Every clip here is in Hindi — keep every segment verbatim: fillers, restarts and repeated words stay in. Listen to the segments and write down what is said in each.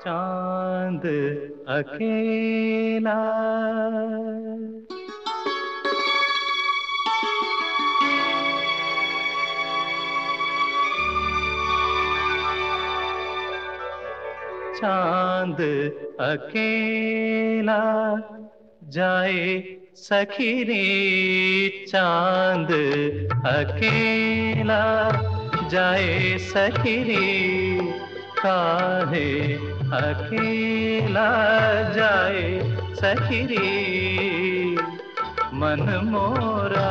चांद अकेला। चांद अकेला जाए सखी रे, चांद अकेला जाए सखी रे, काहे अकेला जाए सखी रे। मन मोरा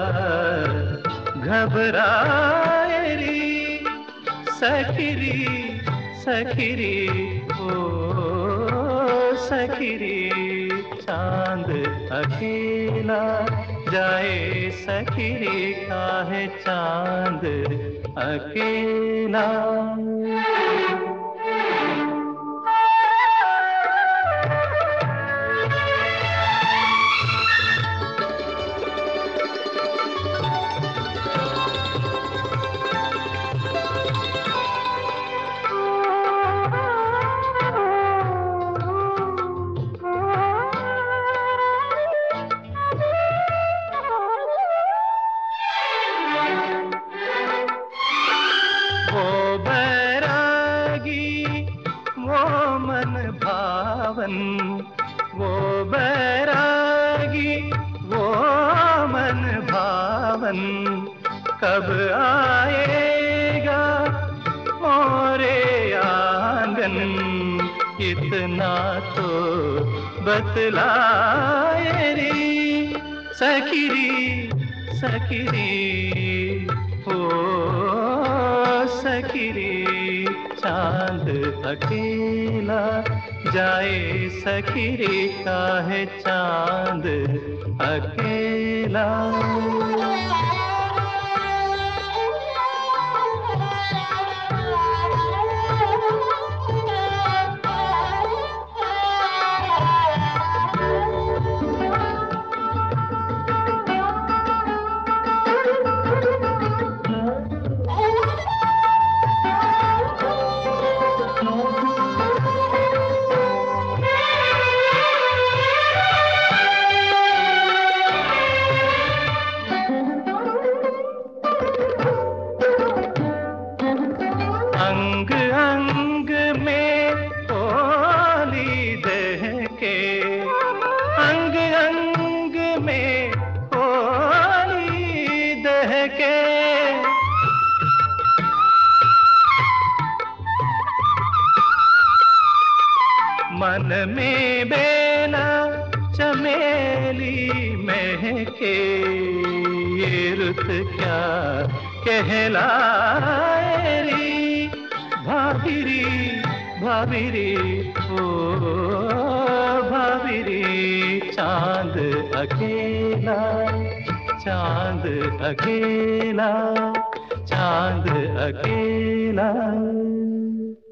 घबराए रे सखी रे, सखी रे ओ सखी रे। चांद अकेला जाए सखी रे, काहे चांद अकेला। वो बैरागी वो मन भावन, वो बैरागी वो मन भावन, कब आएगा मोरे आंगन। इतना तो बतलाए रे सखी रे, सखी रे ओ सखी रे। चांद अकेला जाए सखी रे, काहे चांद अकेला। अंग अंग में होली दहके, अंग अंग में होली दहके। मन में बेला चमेली महके, ये रुत क्या कहलाए रे भाभीरी, भाभीरी ओ भाभीरी। चांद अकेला, चांद अकेला, चांद अकेला।